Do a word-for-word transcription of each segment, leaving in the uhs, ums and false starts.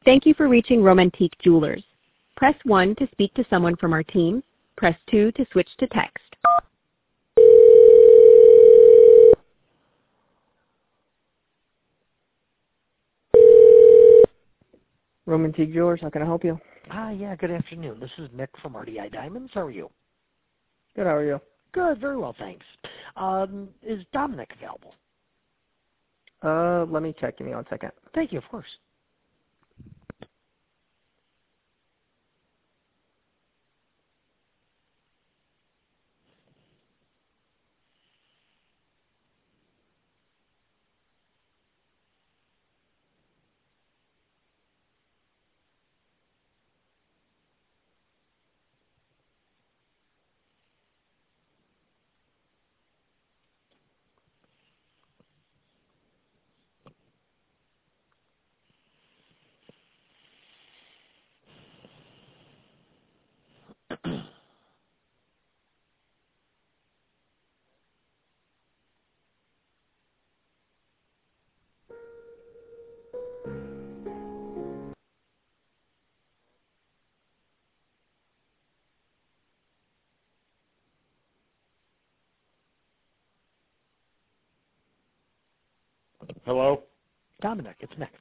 Thank you for reaching Romantique Jewelers. Press one to speak to someone from our team. Press two to switch to text. Romantique Jewelers, how can I help you? Ah, yeah, good afternoon. This is Nick from R D I Diamonds. How are you? Good, how are you? Good, very well, thanks. Um, is Dominic available? Uh, let me check. Give me one second. Thank you, of course. Hello? Dominic, it's Nick.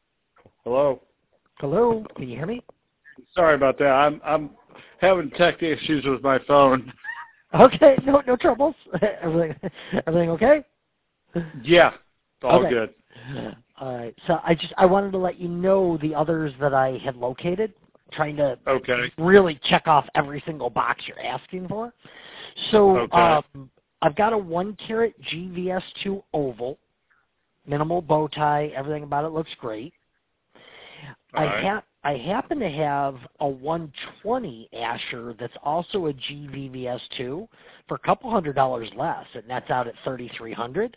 Hello? Hello, can you hear me? Sorry about that. I'm I'm having tech issues with my phone. Okay, no no troubles. everything everything okay? Yeah, it's all Okay. good. All right. So I just I wanted to let you know the others that I had located, trying to Okay. really check off every single box you're asking for. So Okay. um, I've got a one carat G V S two oval, minimal bow tie, everything about it looks great. All I right. ha- I happen to have a one twenty Asher that's also a G V V S two for a couple hundred dollars less, and that's out at thirty-three hundred.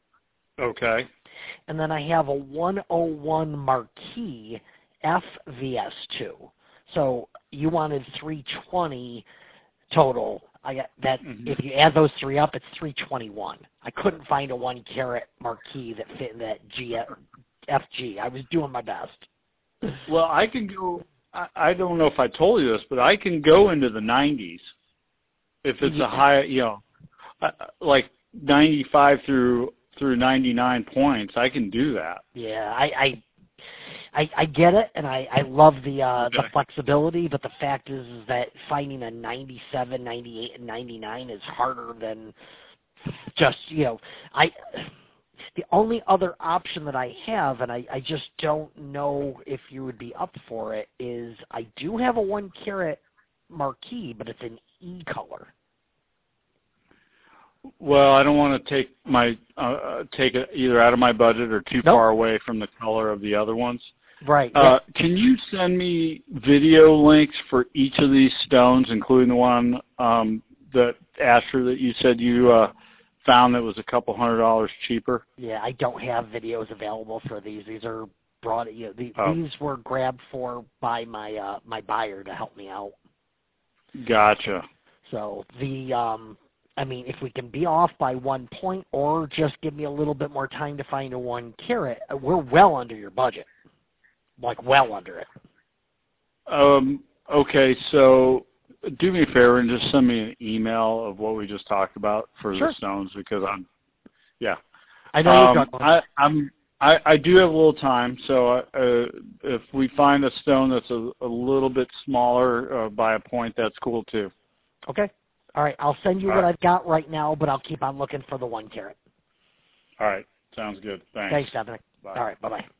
Okay. And then I have a one oh one Marquis F V S two. So you wanted three twenty total. I got that. Mm-hmm. If you add those three up, it's three twenty-one. I couldn't find a one carat Marquis that fit in that G F G. I was doing my best. Well, I can go. I, I don't know if I told you this, but I can go into the nineties if it's Yeah. a high, you know, uh, like ninety-five through through ninety-nine points. I can do that. Yeah, I, I, I, I get it, and I, I love the uh, Okay. the flexibility. But the fact is, is that finding a ninety-seven, ninety-eight, and ninety-nine is harder than just you know. I the only other option that I have, and I, I just don't know if you would be up for it, is I do have a one carat Marquis, but it's an E color. Well, I don't want to take my uh, take it either out of my budget or too Nope. far away from the color of the other ones. Right. Uh, can you send me video links for each of these stones, including the one um, that Asher that you said you uh, found that was a couple hundred dollars cheaper? Yeah, I don't have videos available for these. These are brought. You know, the, Oh. These were grabbed for by my uh, my buyer to help me out. Gotcha. So the, um, I mean, if we can be off by one point, or just give me a little bit more time to find a one carat, we're well under your budget. Like well under it. Um, okay, so do me a favor and just send me an email of what we just talked about for Sure. the stones because I'm, yeah. I know Um, you're juggling. I, I'm, I, I do have a little time, so uh, if we find a stone that's a, a little bit smaller uh, by a point, that's cool too. Okay. All right. I'll send you All what right. I've got right now, but I'll keep on looking for the one carat. All right, sounds good. Thanks. Thanks, Dominic. Bye. All right. Bye bye.